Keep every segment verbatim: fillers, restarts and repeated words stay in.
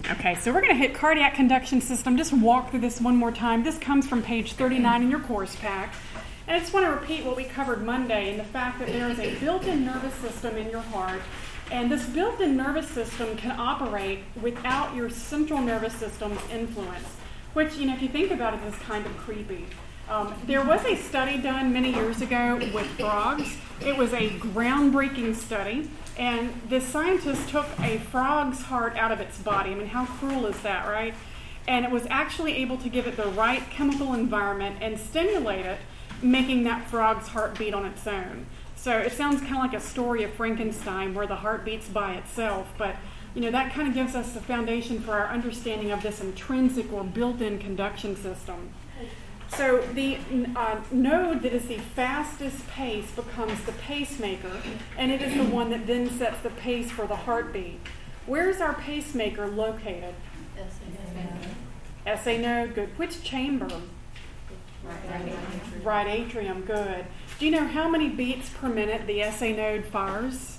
Okay, so we're going to hit cardiac conduction system. Just walk through this one more time. This comes from page thirty-nine in your course pack. And I just want to repeat what we covered Monday and the fact that there is a built-in nervous system in your heart. And this built-in nervous system can operate without your central nervous system's influence, which, you know, if you think about it, is kind of creepy. Um, there was a study done many years ago with frogs. It was a groundbreaking study, and the scientists took a frog's heart out of its body. I mean, how cruel is that, right? And it was actually able to give it the right chemical environment and stimulate it, making that frog's heart beat on its own. So it sounds kind of like a story of Frankenstein where the heart beats by itself, but you know, that kind of gives us the foundation for our understanding of this intrinsic or built-in conduction system. So the uh, node that is the fastest pace becomes the pacemaker, and it is the one that then sets the pace for the heartbeat. Where is our pacemaker located? S A node, good. Which chamber? Right, right atrium, good. Do you know how many beats per minute the S A node fires?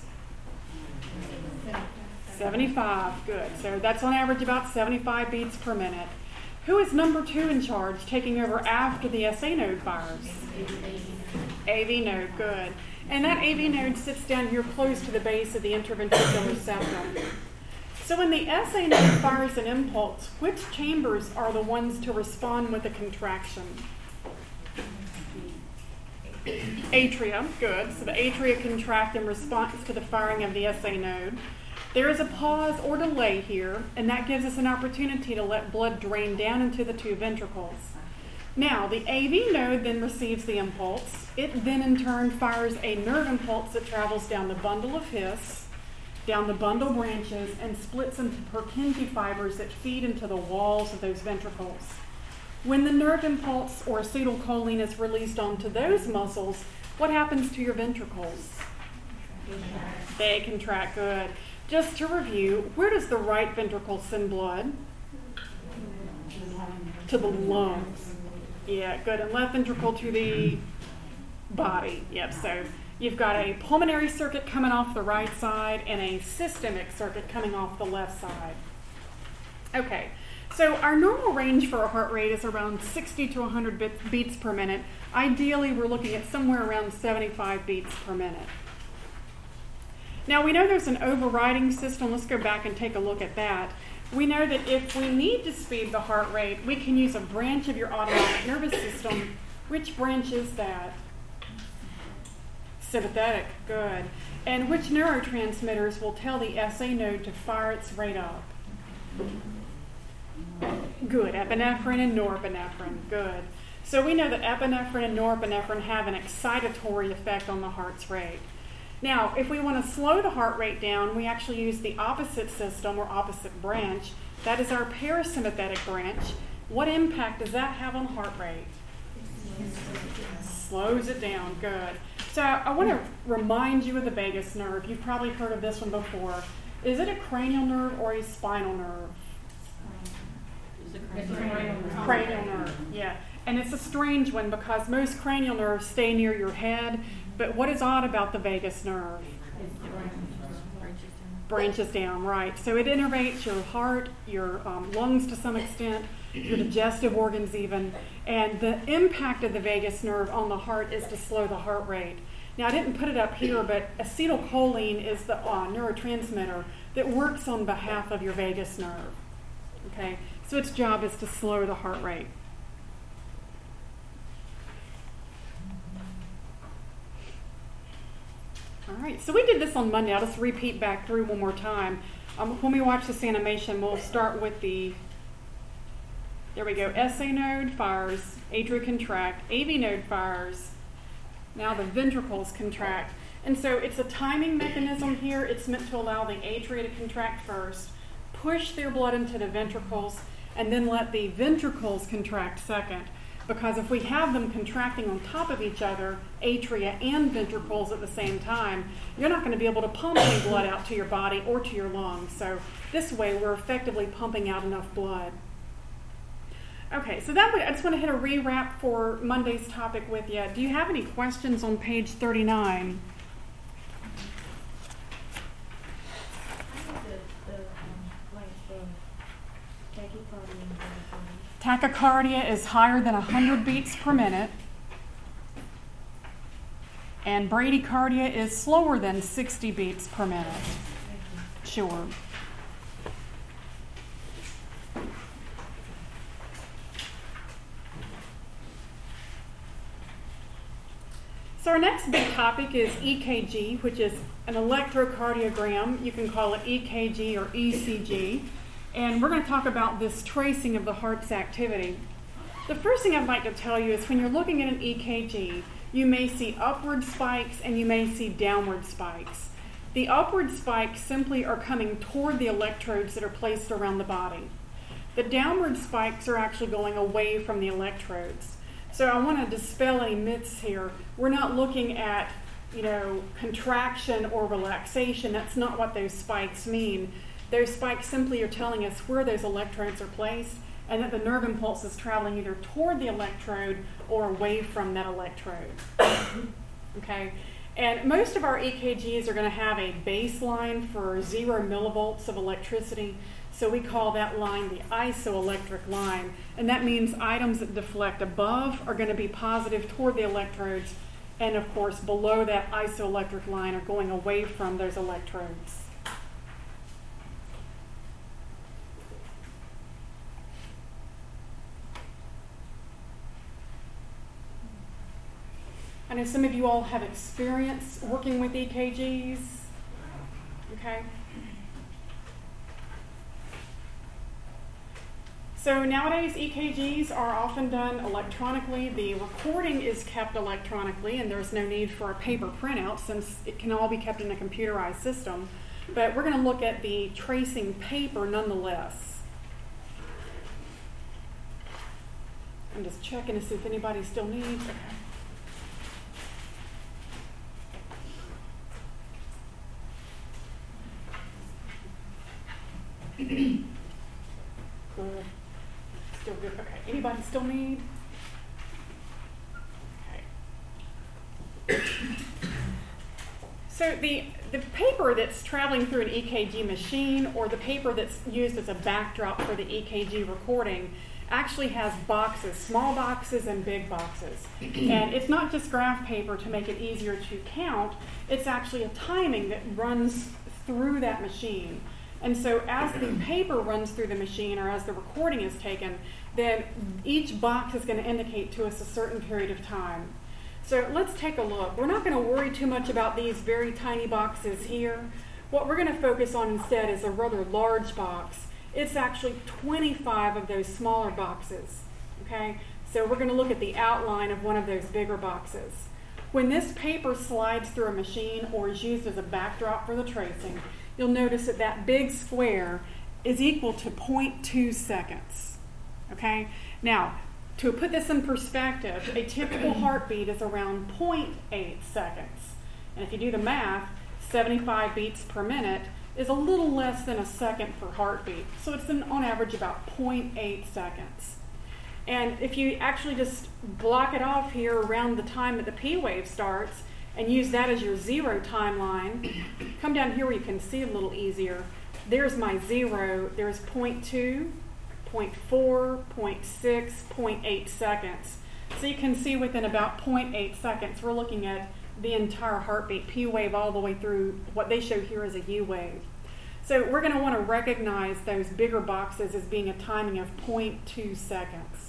seventy-five, good. So that's on average about seventy-five beats per minute. Who is number two in charge, taking over after the S A node fires? A V node, good. And that A V node sits down here close to the base of the interventricular septum. So when the S A node fires an impulse, which chambers are the ones to respond with a contraction? Atria, good. So the atria contract in response to the firing of the S A node. There is a pause or delay here, and that gives us an opportunity to let blood drain down into the two ventricles. Now, the A V node then receives the impulse. It then in turn fires a nerve impulse that travels down the bundle of His, down the bundle branches, and splits into Purkinje fibers that feed into the walls of those ventricles. When the nerve impulse or acetylcholine is released onto those muscles, what happens to your ventricles? They contract, good. Just to review, where does the right ventricle send blood? To the lungs. Yeah, good. And left ventricle to the body. Yep, so you've got a pulmonary circuit coming off the right side and a systemic circuit coming off the left side. Okay, so our normal range for a heart rate is around sixty to one hundred beats per minute. Ideally, we're looking at somewhere around seventy-five beats per minute. Now, we know there's an overriding system. Let's go back and take a look at that. We know that if we need to speed the heart rate, we can use a branch of your autonomic nervous system. Which branch is that? Sympathetic, good. And which neurotransmitters will tell the S A node to fire its rate up? Good, epinephrine and norepinephrine, good. So we know that epinephrine and norepinephrine have an excitatory effect on the heart's rate. Now, if we want to slow the heart rate down, we actually use the opposite system or opposite branch. That is our parasympathetic branch. What impact does that have on heart rate? Slows it down, good. So I want to remind you of the vagus nerve. You've probably heard of this one before. Is it a cranial nerve or a spinal nerve? It's a cranial nerve. Cranial nerve, yeah. And it's a strange one because most cranial nerves stay near your head. But what is odd about the vagus nerve? Branches down, right. So it innervates your heart, your um, lungs to some extent, your digestive organs even. And the impact of the vagus nerve on the heart is to slow the heart rate. Now, I didn't put it up here, but acetylcholine is the uh, neurotransmitter that works on behalf of your vagus nerve. Okay, so its job is to slow the heart rate. All right, so we did this on Monday. I'll just repeat back through one more time. Um, when we watch this animation, we'll start with the, there we go, S A node fires, atria contract, A V node fires. Now the ventricles contract. And so it's a timing mechanism here. It's meant to allow the atria to contract first, push their blood into the ventricles, and then let the ventricles contract second. Because if we have them contracting on top of each other, atria and ventricles at the same time, you're not going to be able to pump any blood out to your body or to your lungs. So this way, we're effectively pumping out enough blood. Okay, so that would, I just want to hit a rewrap for Monday's topic with you. Do you have any questions on page thirty-nine? I think the, the, um, like the Tachycardia is higher than one hundred beats per minute. And bradycardia is slower than sixty beats per minute. Sure. So our next big topic is E K G, which is an electrocardiogram. You can call it E K G or E C G. And we're going to talk about this tracing of the heart's activity. The first thing I'd like to tell you is when you're looking at an E K G, you may see upward spikes and you may see downward spikes. The upward spikes simply are coming toward the electrodes that are placed around the body. The downward spikes are actually going away from the electrodes. So I want to dispel any myths here. We're not looking at, you know, contraction or relaxation. That's not what those spikes mean. Those spikes simply are telling us where those electrodes are placed and that the nerve impulse is traveling either toward the electrode or away from that electrode. Okay? And most of our E K Gs are going to have a baseline for zero millivolts of electricity. So we call that line the isoelectric line. And that means items that deflect above are going to be positive toward the electrodes. And of course, below that isoelectric line are going away from those electrodes. I know some of you all have experience working with E K Gs. Okay? So nowadays, E K Gs are often done electronically. The recording is kept electronically, and there's no need for a paper printout since it can all be kept in a computerized system. But we're going to look at the tracing paper nonetheless. I'm just checking to see if anybody still needs. Okay. Good. Still good. Okay. Anybody still need? Okay. So the the paper that's traveling through an E K G machine or the paper that's used as a backdrop for the E K G recording actually has boxes, small boxes and big boxes. And it's not just graph paper to make it easier to count. It's actually a timing that runs through that machine. And so as the paper runs through the machine or as the recording is taken, then each box is going to indicate to us a certain period of time. So let's take a look. We're not going to worry too much about these very tiny boxes here. What we're going to focus on instead is a rather large box. It's actually twenty-five of those smaller boxes. Okay? So we're going to look at the outline of one of those bigger boxes. When this paper slides through a machine or is used as a backdrop for the tracing, you'll notice that that big square is equal to zero point two seconds. Okay? Now, to put this in perspective, a typical heartbeat is around zero point eight seconds. And if you do the math, seventy-five beats per minute is a little less than a second per heartbeat. So it's an, on average about zero point eight seconds. And if you actually just block it off here around the time that the P wave starts, and use that as your zero timeline, come down here where you can see a little easier. There's my zero. There's zero point two, zero point four, zero point six, zero point eight seconds. So you can see within about zero point eight seconds, we're looking at the entire heartbeat, P wave all the way through what they show here as a U wave. So we're going to want to recognize those bigger boxes as being a timing of zero point two seconds.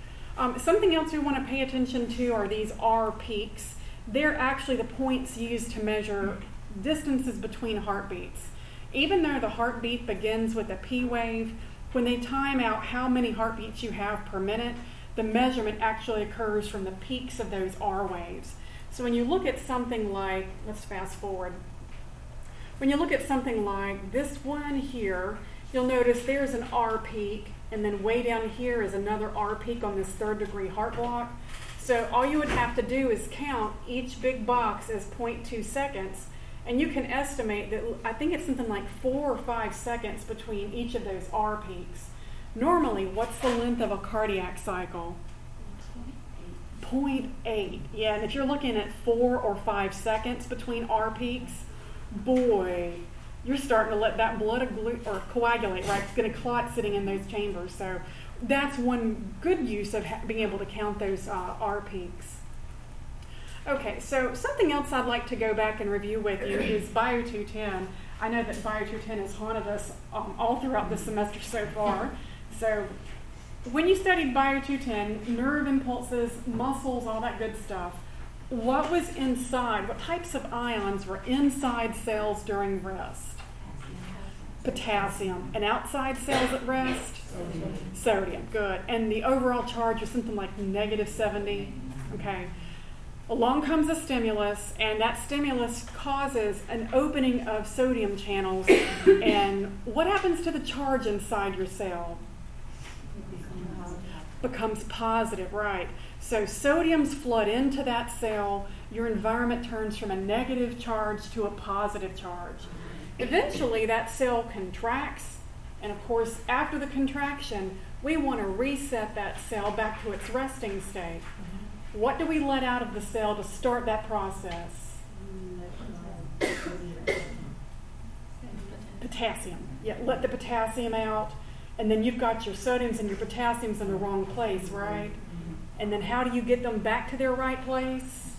Um, something else we want to pay attention to are these R peaks. They're actually the points used to measure distances between heartbeats. Even though the heartbeat begins with a P wave, when they time out how many heartbeats you have per minute, the measurement actually occurs from the peaks of those R waves. So when you look at something like, let's fast forward. When you look at something like this one here, you'll notice there's an R peak, and then way down here is another R peak on this third degree heart block. So all you would have to do is count each big box as zero point two seconds, and you can estimate that, I think it's something like four or five seconds between each of those R peaks. Normally, what's the length of a cardiac cycle? zero point eight. Yeah, and if you're looking at four or five seconds between R peaks, boy, you're starting to let that blood or coagulate, right? It's going to clot sitting in those chambers. So that's one good use of ha- being able to count those uh, R peaks. Okay, so something else I'd like to go back and review with you is Bio two ten. I know that Bio two ten has haunted us um, all throughout the semester so far. So when you studied Bio two ten, nerve impulses, muscles, all that good stuff, what was inside, what types of ions were inside cells during rest? Potassium. And outside cells at rest? Sodium. Sodium, good. And the overall charge was something like negative seventy. Okay. Along comes a stimulus, and that stimulus causes an opening of sodium channels. And what happens to the charge inside your cell? Becomes positive, right. So sodium's flood into that cell. Your environment turns from a negative charge to a positive charge. Eventually, that cell contracts, and of course, after the contraction, we want to reset that cell back to its resting state. What do we let out of the cell to start that process? Potassium. Yeah, let the potassium out, and then you've got your sodiums and your potassiums in the wrong place, right? And then how do you get them back to their right place?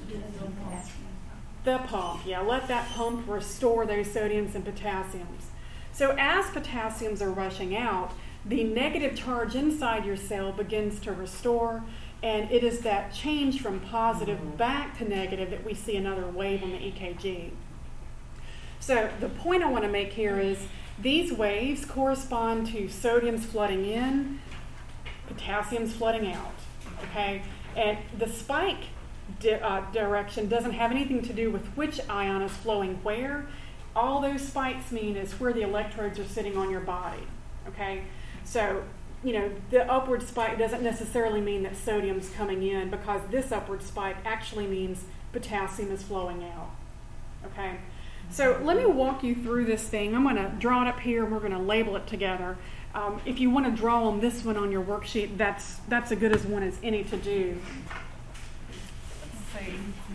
The pump. Yeah, let that pump restore those sodiums and potassiums. So as potassiums are rushing out, the negative charge inside your cell begins to restore, and it is that change from positive back to negative that we see another wave on the E K G. So the point I want to make here is these waves correspond to sodium's flooding in, potassium's flooding out. Okay, and the spike di- uh, direction doesn't have anything to do with which ion is flowing where. All those spikes mean is where the electrodes are sitting on your body. Okay, so you know the upward spike doesn't necessarily mean that sodium's coming in, because this upward spike actually means potassium is flowing out. Okay, so let me walk you through this thing. I'm going to draw it up here, and we're going to label it together. Um, if you want to draw on this one on your worksheet, that's that's as good as one as any to do. Let's see.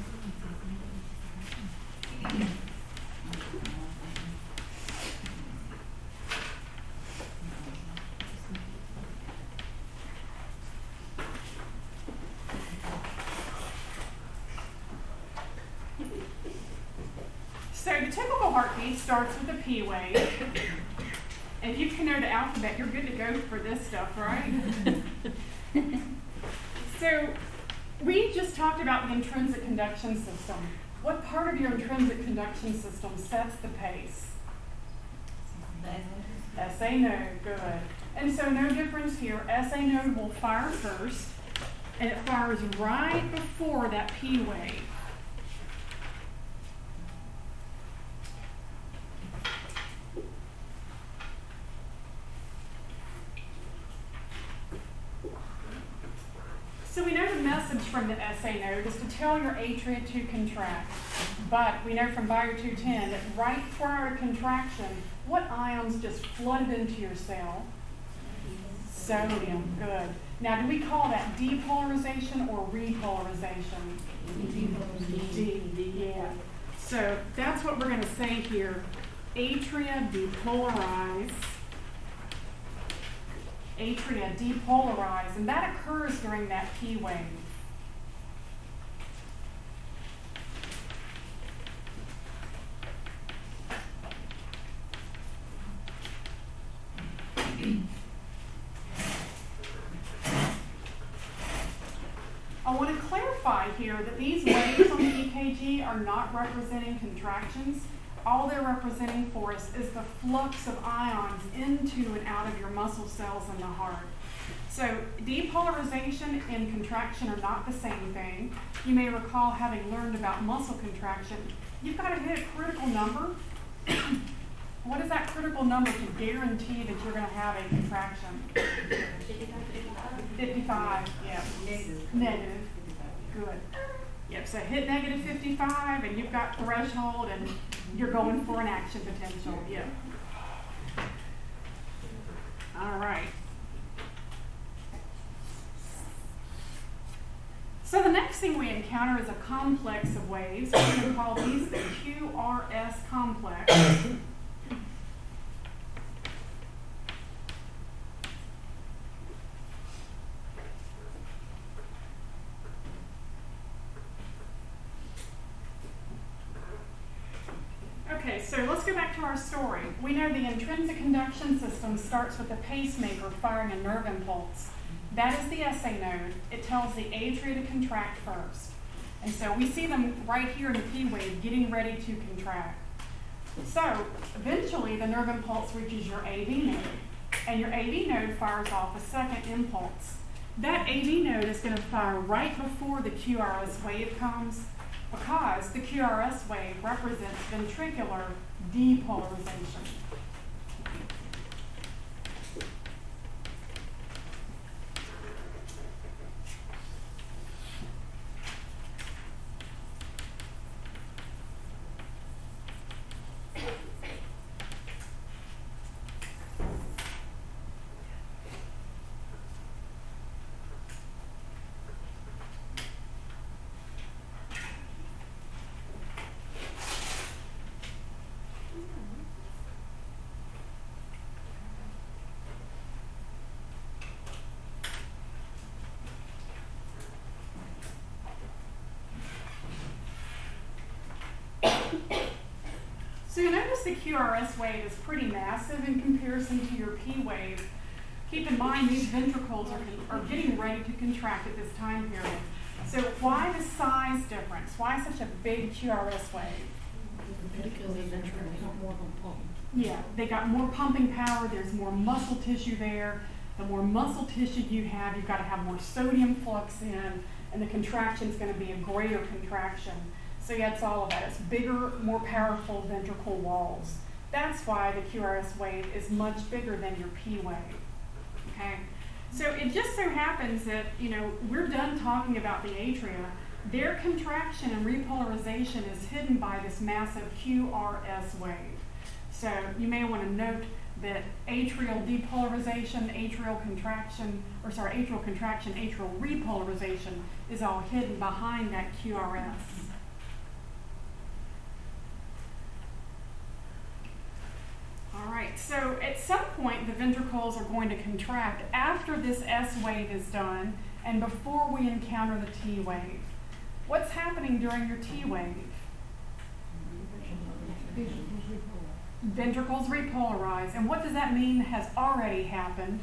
So the typical heartbeat starts with a P wave. And if you can know the alphabet, you're good to go for this stuff, right? So we just talked about the intrinsic conduction system. What part of your intrinsic conduction system sets the pace? S A node, good. And so no difference here. S A node will fire first, and it fires right before that P wave. So we know the message from the S A node is to tell your atria to contract. But we know from Bio two ten that right prior to contraction, what ions just flooded into your cell? Sodium, good. Now, do we call that depolarization or repolarization? D, yeah. So that's what we're going to say here. Atria depolarize. Atria depolarize, and that occurs during that P wave. I want to clarify here that these waves on the E K G are not representing contractions. All they're representing for us is the flux of ions into and out of your muscle cells in the heart. So depolarization and contraction are not the same thing. You may recall having learned about muscle contraction. You've got to hit a critical number. What is that critical number to guarantee that you're going to have a contraction? fifty-five, yeah. Negative. Negative. Good. Yep, so hit negative fifty-five and you've got threshold and you're going for an action potential. Yep. All right. So the next thing we encounter is a complex of waves. We're going to call these the Q R S complex. Okay, so let's go back to our story. We know the intrinsic conduction system starts with the pacemaker firing a nerve impulse. That is the S A node. It tells the atria to contract first. And so we see them right here in the P wave getting ready to contract. So eventually the nerve impulse reaches your A V node, and your A V node fires off a second impulse. That A V node is going to fire right before the Q R S wave comes, because the Q R S wave represents ventricular depolarization. So you notice the Q R S wave is pretty massive in comparison to your P wave. Keep in mind these ventricles are, are getting ready to contract at this time period. So why the size difference? Why such a big Q R S wave? Because the ventricles have more of a pump. Yeah, they got more pumping power, there's more muscle tissue there. The more muscle tissue you have, you've got to have more sodium flux in, and the contraction is going to be a greater contraction. So yeah, it's all of that. It's bigger, more powerful ventricle walls. That's why the Q R S wave is much bigger than your P wave. Okay? So it just so happens that, you know, we're done talking about the atria. Their contraction and repolarization is hidden by this massive Q R S wave. So you may want to note that atrial depolarization, atrial contraction, or sorry, atrial contraction, atrial repolarization is all hidden behind that Q R S. All right, so at some point the ventricles are going to contract after this S wave is done and before we encounter the T wave. What's happening during your T wave? Ventricles repolarize. And what does that mean has already happened?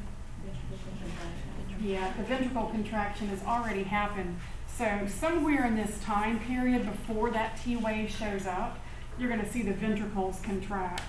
Yeah, the ventricle contraction has already happened. So somewhere in this time period before that T wave shows up, you're going to see the ventricles contract.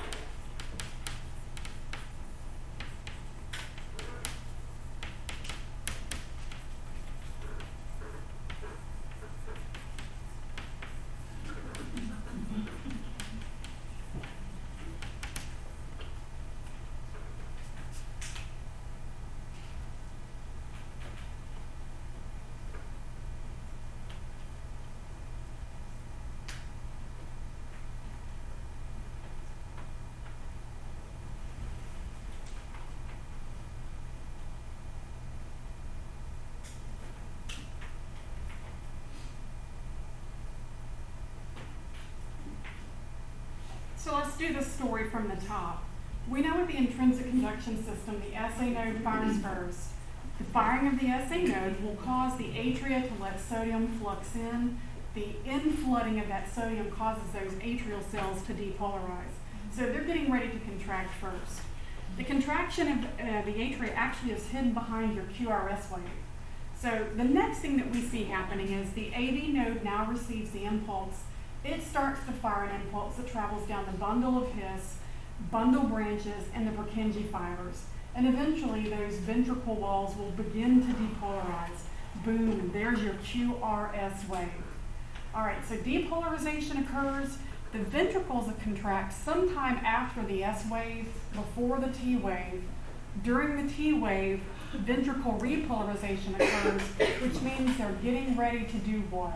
So let's do the story from the top. We know with the intrinsic conduction system, the S A node fires first. The firing of the S A node will cause the atria to let sodium flux in. The inflooding of that sodium causes those atrial cells to depolarize. So they're getting ready to contract first. The contraction of uh, the atria actually is hidden behind your Q R S wave. So the next thing that we see happening is the A V node now receives the impulse. It starts to fire an impulse that travels down the bundle of His, bundle branches, and the Purkinje fibers. And eventually those ventricle walls will begin to depolarize. Boom, there's your Q R S wave. All right, so depolarization occurs. The ventricles contract sometime after the S wave, before the T wave. During the T wave, ventricle repolarization occurs, which means they're getting ready to do what?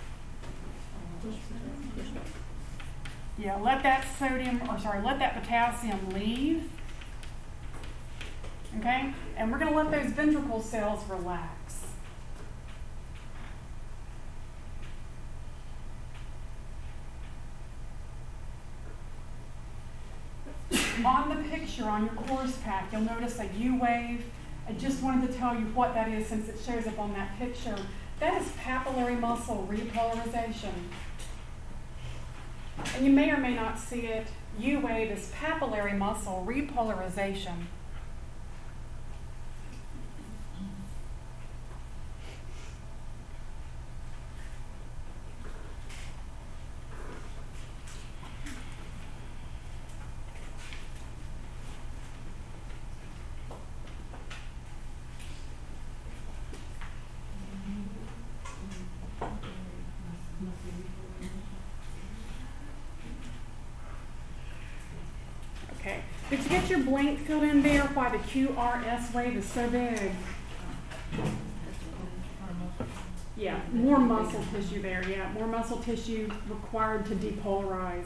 Yeah, let that sodium, or sorry, let that potassium leave. Okay? And we're going to let those ventricle cells relax. On the picture on your course pack, you'll notice a U wave. I just wanted to tell you what that is since it shows up on that picture. That is papillary muscle repolarization. And you may or may not see it. U-wave is papillary muscle repolarization. Okay, did you get your blank filled in there why the Q R S wave is so big? Yeah, more muscle tissue there, yeah, more muscle tissue required to depolarize.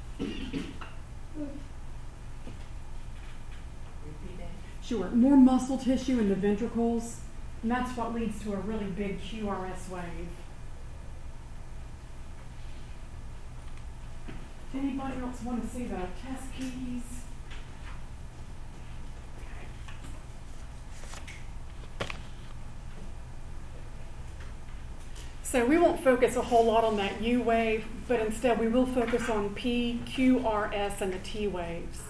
Sure, more muscle tissue in the ventricles, and that's what leads to a really big Q R S wave. Anybody else want to see the test keys? So we won't focus a whole lot on that U wave, but instead we will focus on P, Q, R, S, and the T waves.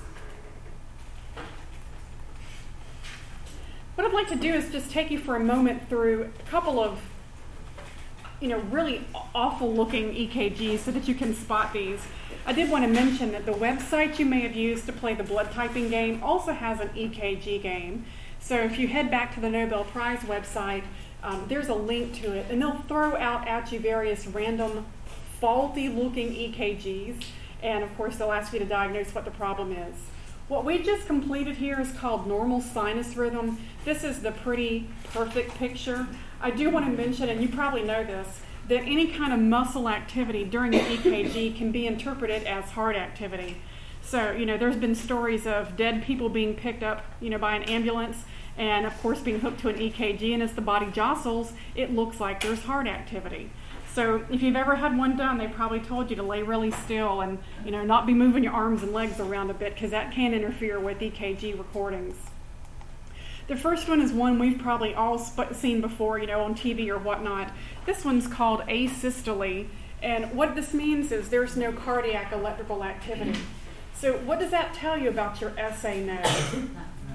What I'd like to do is just take you for a moment through a couple of, you know, really awful looking E K Gs so that you can spot these. I did want to mention that the website you may have used to play the blood typing game also has an E K G game. So if you head back to the Nobel Prize website, um, there's a link to it, and they'll throw out at you various random faulty looking E K Gs, and of course they'll ask you to diagnose what the problem is. What we just completed here is called normal sinus rhythm. This is the pretty perfect picture. I do want to mention, and you probably know this, that any kind of muscle activity during an E K G can be interpreted as heart activity. So, you know, there's been stories of dead people being picked up, you know, by an ambulance, and of course being hooked to an E K G, and as the body jostles, it looks like there's heart activity. So if you've ever had one done, they probably told you to lay really still and, you know, not be moving your arms and legs around a bit, because that can interfere with E K G recordings. The first one is one we've probably all sp- seen before, you know, on T V or whatnot. This one's called asystole, and what this means is there's no cardiac electrical activity. So what does that tell you about your S A node?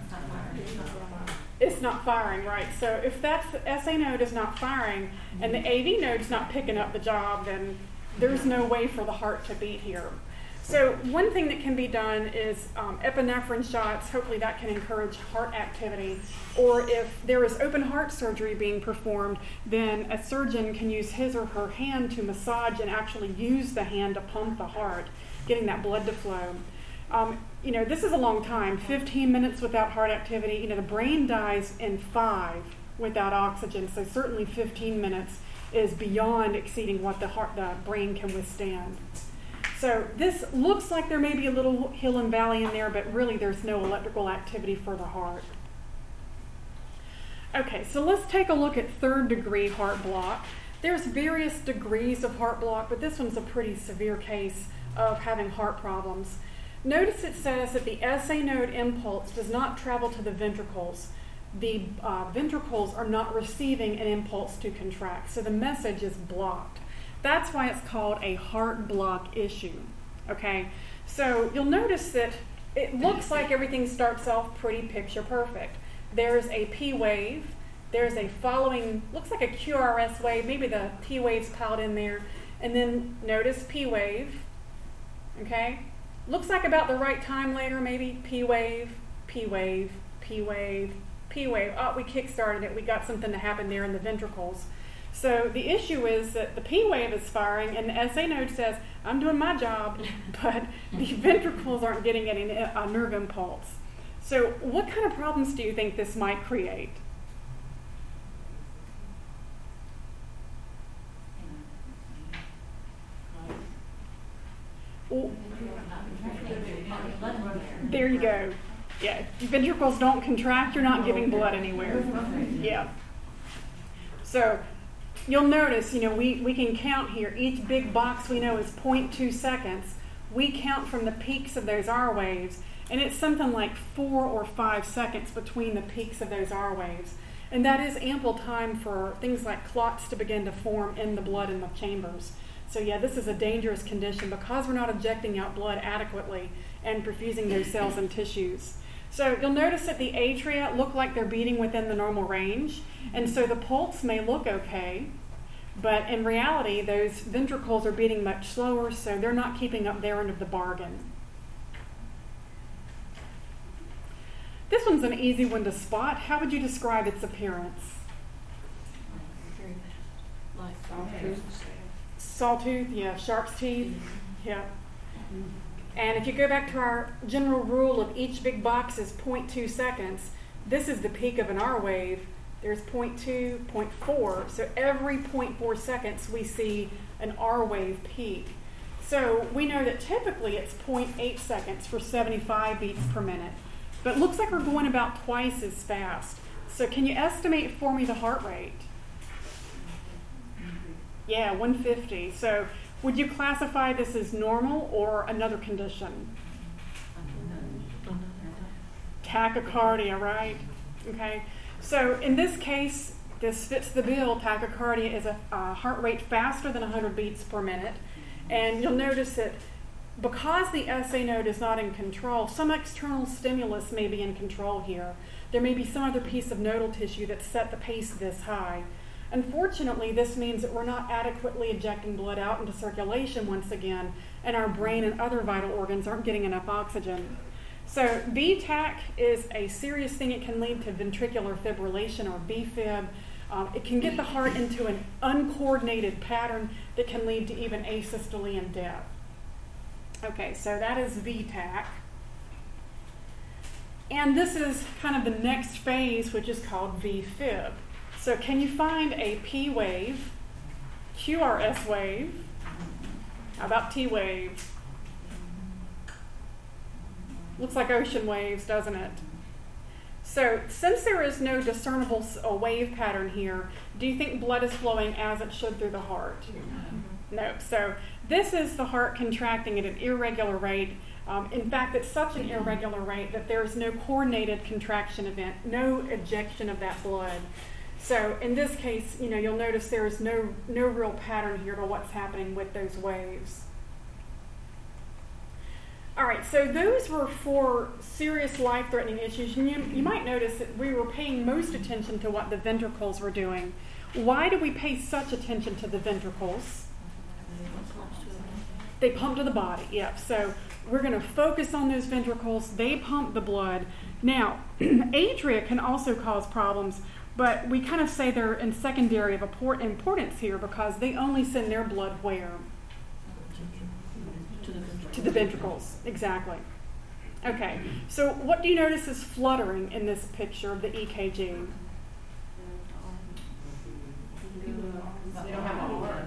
It's not firing, right? So if that's the S A node is not firing and the A V node's not picking up the job, then there's no way for the heart to beat here. So one thing that can be done is um, epinephrine shots. Hopefully that can encourage heart activity. Or if there is open heart surgery being performed, then a surgeon can use his or her hand to massage and actually use the hand to pump the heart, getting that blood to flow. Um, you know, this is a long time, fifteen minutes without heart activity. You know, the brain dies in five without oxygen, so certainly fifteen minutes is beyond exceeding what the heart, the brain can withstand. So this looks like there may be a little hill and valley in there, but really there's no electrical activity for the heart. Okay, so let's take a look at third degree heart block. There's various degrees of heart block, but this one's a pretty severe case of having heart problems. Notice it says that the S A node impulse does not travel to the ventricles. The uh, ventricles are not receiving an impulse to contract, so the message is blocked. That's why it's called a heart block issue, okay? So you'll notice that it looks like everything starts off pretty picture perfect. There's a P wave, there's a following, looks like a Q R S wave, maybe the T wave's piled in there, and then notice P wave, okay? Looks like about the right time later, maybe P wave, P wave, P wave, P wave. Oh, we kick-started it. We got something to happen there in the ventricles. So the issue is that the P wave is firing, and the S A node says, I'm doing my job, but the ventricles aren't getting any a nerve impulse. So what kind of problems do you think this might create? Well, there you go. Yeah, if your ventricles don't contract, you're not giving blood anywhere. Yeah. So you'll notice, you know, we, we can count here. Each big box we know is zero point two seconds. We count from the peaks of those R waves, and it's something like four or five seconds between the peaks of those R waves. And that is ample time for things like clots to begin to form in the blood in the chambers. So yeah, this is a dangerous condition because we're not ejecting out blood adequately and perfusing those cells and tissues. So you'll notice that the atria look like they're beating within the normal range, and so the pulse may look okay, but in reality, those ventricles are beating much slower, so they're not keeping up their end of the bargain. This one's an easy one to spot. How would you describe its appearance? Very bad. Like sawtooth. Sawtooth, yeah, sharp's teeth, yeah. And if you go back to our general rule of each big box is zero point two seconds, this is the peak of an R wave. There's zero point two, zero point four, so every zero point four seconds we see an R wave peak. So we know that typically it's zero point eight seconds for seventy-five beats per minute, but it looks like we're going about twice as fast. So can you estimate for me the heart rate? Yeah, one fifty. So would you classify this as normal or another condition? Tachycardia, right? Okay. So in this case, this fits the bill. Tachycardia is a, a heart rate faster than one hundred beats per minute. And you'll notice that because the S A node is not in control, some external stimulus may be in control here. There may be some other piece of nodal tissue that set the pace this high. Unfortunately, this means that we're not adequately ejecting blood out into circulation once again, and our brain and other vital organs aren't getting enough oxygen. So V TAC is a serious thing. It can lead to ventricular fibrillation or V fib. Um, it can get the heart into an uncoordinated pattern that can lead to even asystole and death. Okay, so that is V TAC. And this is kind of the next phase, which is called V fib. So can you find a P wave, Q R S wave? How about T wave? Looks like ocean waves, doesn't it? So since there is no discernible uh, wave pattern here, do you think blood is flowing as it should through the heart? No. So this is the heart contracting at an irregular rate. Um, in fact, it's such an irregular rate that there's no coordinated contraction event, no ejection of that blood. So in this case, you know, you'll notice there is no, no real pattern here to what's happening with those waves. All right, so those were four serious life-threatening issues. And you, you might notice that we were paying most attention to what the ventricles were doing. Why do we pay such attention to the ventricles? They pump to the body, yep. So we're going to focus on those ventricles. They pump the blood. Now, atria can also cause problems, but we kind of say they're in secondary of importance here because they only send their blood where? To the ventricles. To the ventricles, exactly. Okay, so what do you notice is fluttering in this picture of the E K G? They don't have a heart.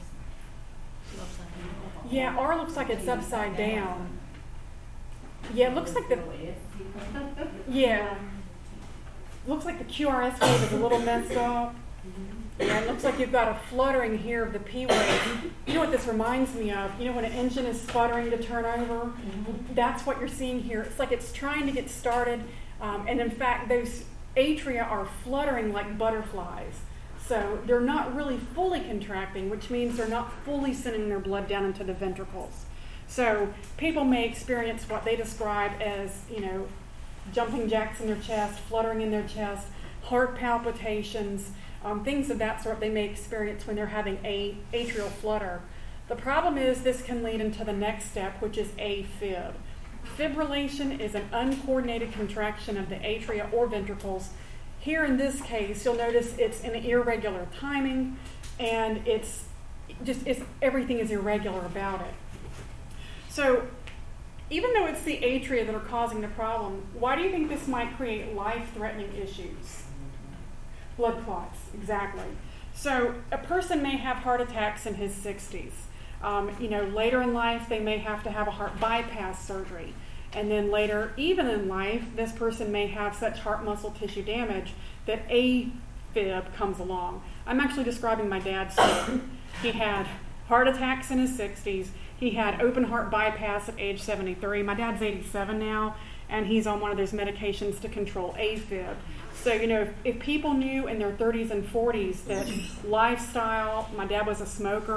Yeah, R looks like it's upside down. Yeah, it looks like the, yeah, looks like the Q R S wave is a little messed up. Yeah, it looks like you've got a fluttering here of the P wave. You know what this reminds me of? You know when an engine is sputtering to turn over? Mm-hmm. That's what you're seeing here. It's like it's trying to get started, um, and in fact, those atria are fluttering like butterflies. So they're not really fully contracting, which means they're not fully sending their blood down into the ventricles. So people may experience what they describe as, you know, jumping jacks in their chest, fluttering in their chest, heart palpitations, um, things of that sort they may experience when they're having a atrial flutter. The problem is this can lead into the next step, which is AFib. Fibrillation is an uncoordinated contraction of the atria or ventricles. Here in this case, you'll notice it's an irregular timing, and it's just it's, everything is irregular about it. So even though it's the atria that are causing the problem, why do you think this might create life-threatening issues? Blood clots, exactly. So a person may have heart attacks in his sixties. Um, you know, later in life, they may have to have a heart bypass surgery. And then later, even in life, this person may have such heart muscle tissue damage that AFib comes along. I'm actually describing my dad's story. He had heart attacks in his sixties. He had open heart bypass at age seventy-three. My dad's eighty-seven now, and he's on one of those medications to control AFib. So, you know, if, if people knew in their thirties and forties that lifestyle, my dad was a smoker,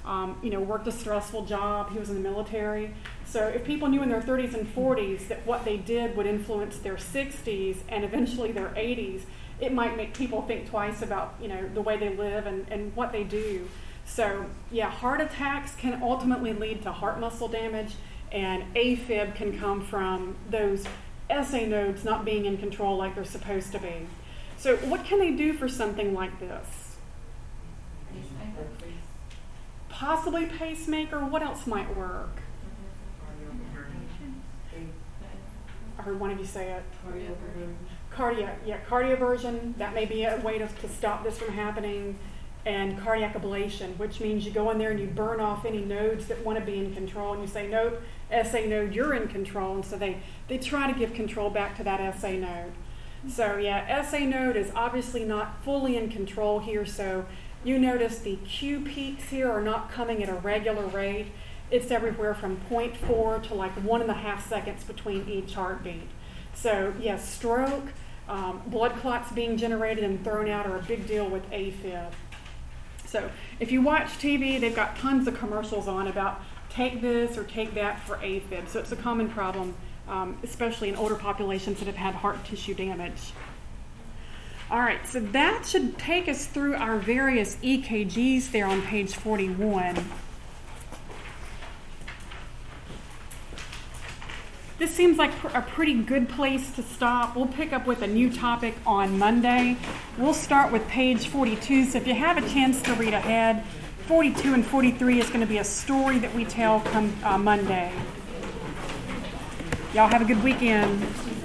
um, you know, worked a stressful job. He was in the military. So if people knew in their thirties and forties that what they did would influence their sixties and eventually their eighties, it might make people think twice about, you know, the way they live and, and what they do. So, yeah, heart attacks can ultimately lead to heart muscle damage, and AFib can come from those S A nodes not being in control like they're supposed to be. So what can they do for something like this? Possibly pacemaker. What else might work? I heard one of you say it. Cardiac, yeah, cardioversion. That may be a way to, to stop this from happening. And cardiac ablation, which means you go in there and you burn off any nodes that want to be in control, and you say, nope, S A node, you're in control. And so they, they try to give control back to that S A node. So yeah, S A node is obviously not fully in control here, so you notice the Q peaks here are not coming at a regular rate. It's everywhere from zero point four to like one and a half seconds between each heartbeat. So yes, stroke, um, blood clots being generated and thrown out are a big deal with AFib. So if you watch T V, they've got tons of commercials on about take this or take that for AFib. So it's a common problem, um, especially in older populations that have had heart tissue damage. All right, so that should take us through our various E K Gs there on page forty-one. This seems like a pretty good place to stop. We'll pick up with a new topic on Monday. We'll start with page forty-two, so if you have a chance to read ahead, forty-two and forty-three is going to be a story that we tell come uh, Monday. Y'all have a good weekend.